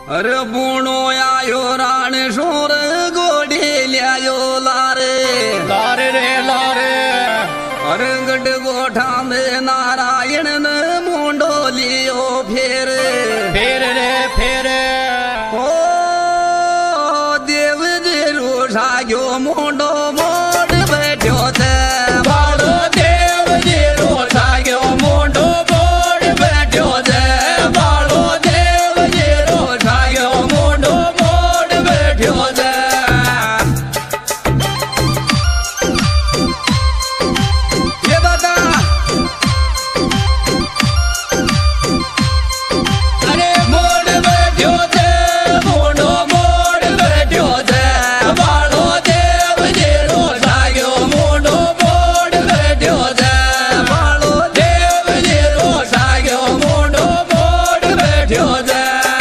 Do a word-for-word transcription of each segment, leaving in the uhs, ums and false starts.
अरे बूणो आयो राण शोर गोडी लियायो लारे लारे रे लारे अरे गड गोठा में नारायण ने मुंडो लियो फेर फेर रे फेर ओ देव जी रूठा गयो मुंडो मोड़ बैठो थे बालो देव जी रूठा गयो मुंडो मोड़ बैठो थे बालो देव जी रूठा गयो मुंडो मोड़ बैठो थे ये बता अरे मोड़ बैठो थे मुंडो मोड़ बैठो थे बालो देव जी रूठा गयो मुंडो मोड़ बैठो थे बालो देव जी रूठा गयो मुंडो मोड़ बैठो थे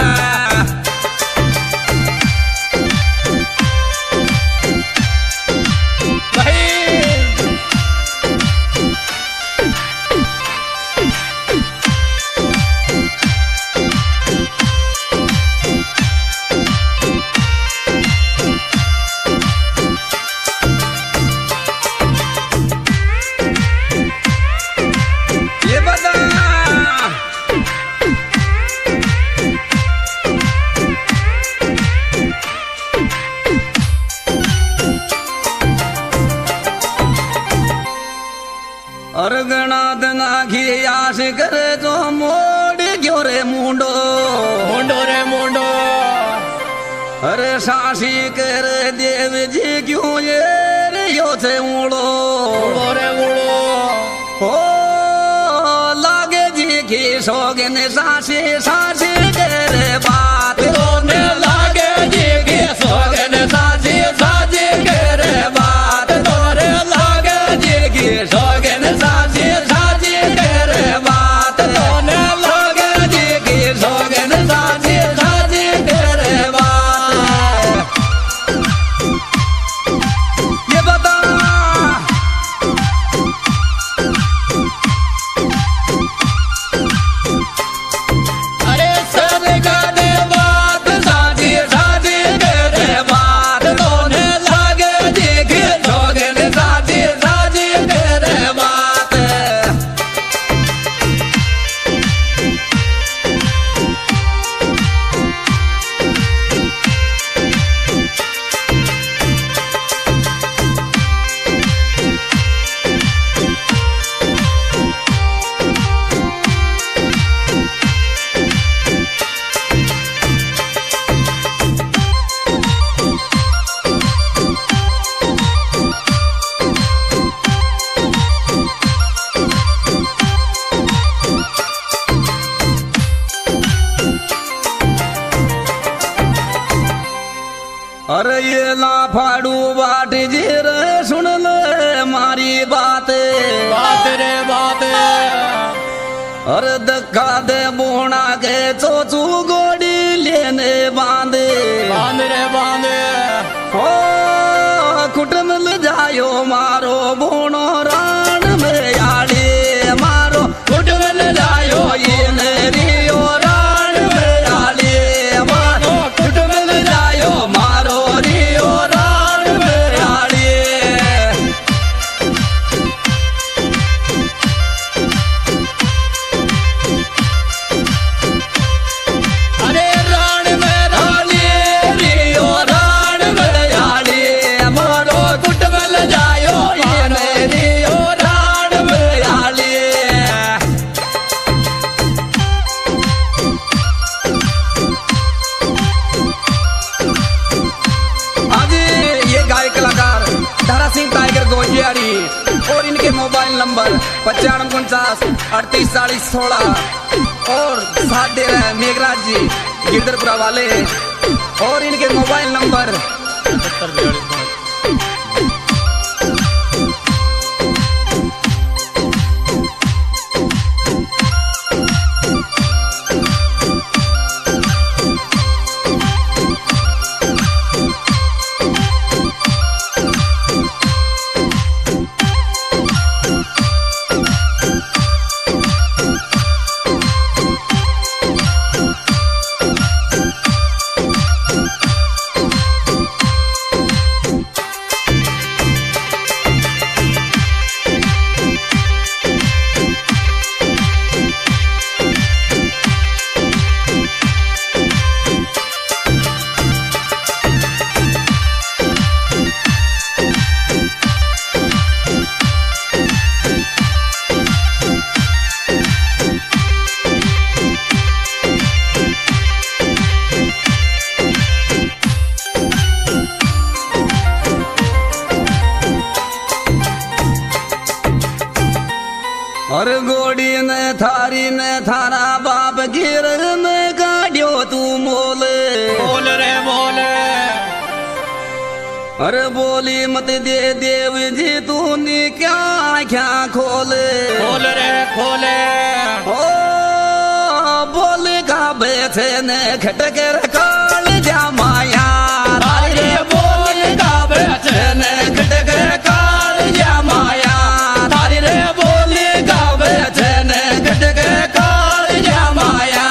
ये बता अर्गणात नाखी आश करे तो मोड़ गयो रे मुंडो मुंडो रे मुंडो अरे सासी कर देव जी क्यों ये रे यो थे उड़ो उड़ो रे उड़ो ओ लागे जी की सोगन सासी सासी करे बात तोने लागे जी के सोगन साजी साजी करे बात तोरे लागे जी के सोगन साजी साजी करे बात तोने लागे जी के सोगन साजी साजी करे बात ये बता अरे सर गाने बात साजी साजी करे बात तोने लागे जी के सोगन साजी साजी करे बात अरे ये ला फाड़ू बाट जी रे सुन ले मारी बात बात रे बात अरे धक्का दे बोना के चोचू गोड़ी लेने बांधे बांध रे बांध ओ कुटुम ले जायो मारो बोनो रान में आड़ी मारो कुटुम ले जायो ये नेरियो रान में आड़ी मारो कुटुम ले जायो मारो रियो रान में आड़ी अरे राण में रानी रियो राण में आड़ी मारो कुटुम ले जायो ये रियो राण में आड़ी आज ये गाय कलाकार धारा सिंह टाइगर गोजियारी और इनके मोबाइल नंबर पचानवे उनचास अड़तीस चालीस सोलह और साथ दे रहे हैं मेघराज जी गिरधरपुरा वाले और इनके मोबाइल नंबर अरे गोड़ी ने थारी ने थारा बाप गिर में गाड़ियो तू मोल बोल रे बोल अरे बोली मत दे देव जी तूने क्या क्या खोले खोल रे खोले ओ बोल का बेचे ने खटकर काल जा माया अरे बोल का बेचे ने खटकर काल जा माया तारी रे बोल का बेचे ने खटकर काल जा माया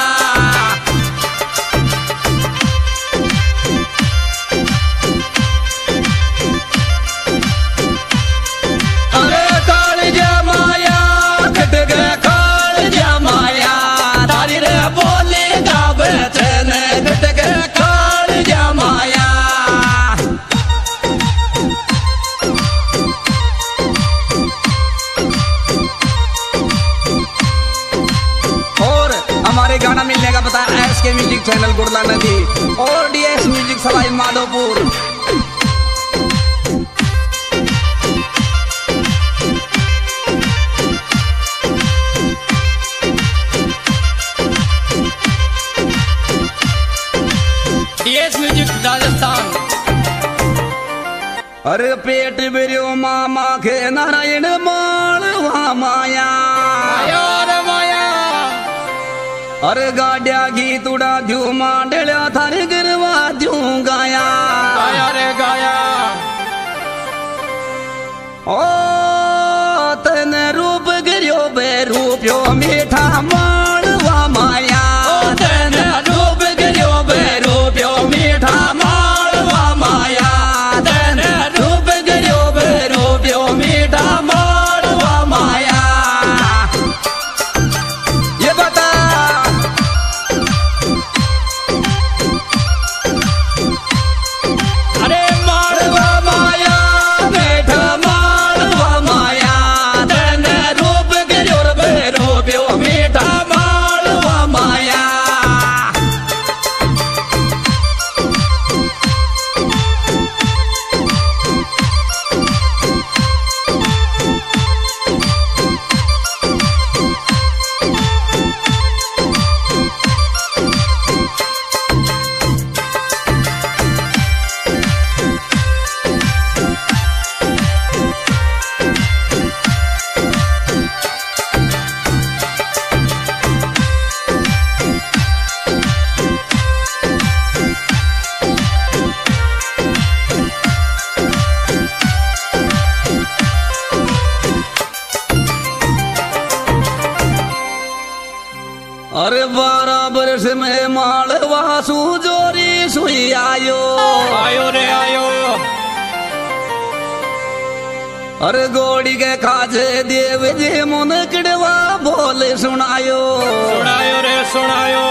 अरे काल जा माया खटकर काल जा माया तारी रे बोल का बेचे ने खटकर काल जा माया और हमारे गाना मिलने का पता एस के म्यूजिक चैनल गुड़ला नदी और DS music Sawai Madhopur. DS music Rajasthan अरे पेट बिरियो मामा के नारायण मालवा माया माया रे माया अरे गाड्या गीत उड़ा दू मांडल्या थारे गिरवा दू गाया गाया रे गाया ओ तने रूप गिरियो बे रूपियो मीठा मालवा माया तेने रूप गिरियो बे रूपियो मीठा मालवा माया तेने रूप गिरियो बे रूपियो मीठा मालवा माया ये बता अरे मालवा माया मीठा मालवा माया तेने रूप गिरियो बे रूपियो मीठा मालवा माया अरे बारह वर्ष में मालवा सुजोरी सुई आयो आयो रे आयो अरे गोड़ी के खाजे देव जी मुन किड़वा बोल सुनायो सुनायो रे सुनायो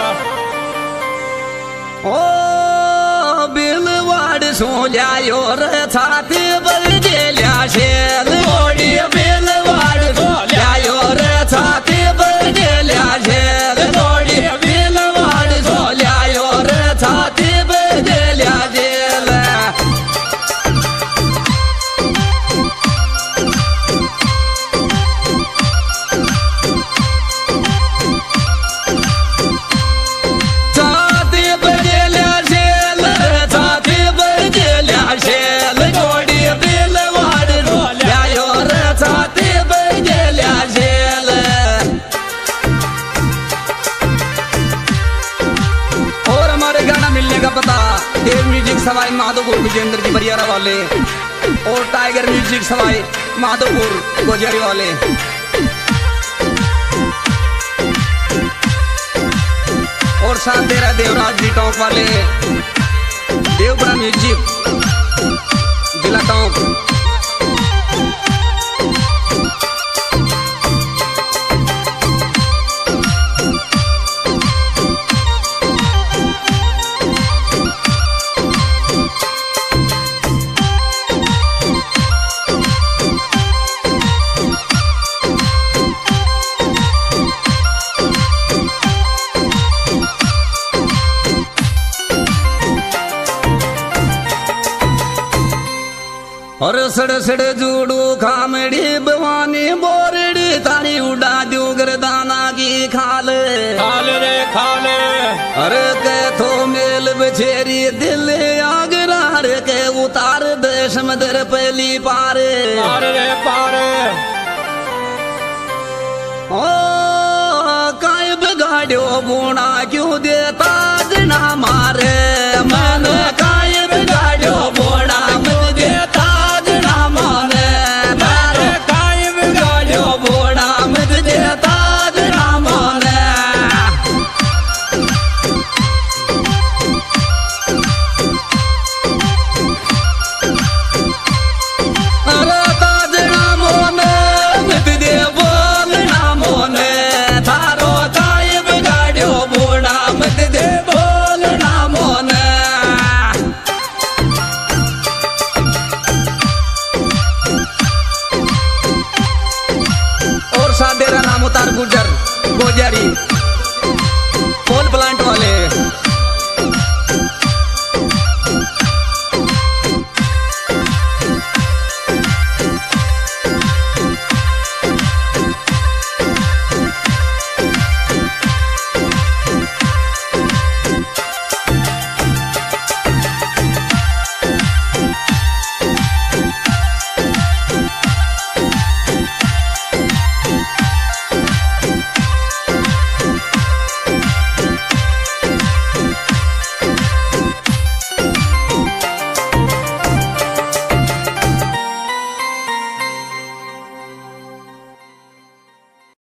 ओ बिलवाड़ सो जायो रे छाती बल जेल्या शेल गोड़ी बिलवाड़ सो जायो रे छाती बल जेल्या शेल गोड़ी बिलवाड़ सो जायो रे छाती बल जेल्या जेल छाती बल जेल्या शेल छाती बल जेल्या शेल गोड़ी बिलवाड़ सो जायो रे छाती बल जेल्या शेल और हमारे गाना मिलने का पता देव म्यूजिक सवाई माधोपुर विजेंद्र जी बरियारा वाले और टाइगर म्यूजिक सवाई माधोपुर गोजरी वाले और साथ दे रहा देवराज जी टोंक वाले देवपुरा म्यूजिक जिला टोंक। और सड़ सड़ जूड़ू खामड़ी भवानी बोरड़ी तारी उड़ा दू गर्दाना की खाल खाल रे खाल अरे के थो मेल बछेरी दिल आगरा रे के उतार दे समुद्र पहली पार पार रे पार ओ काय बगाड़ो गुणा क्यों देता नाम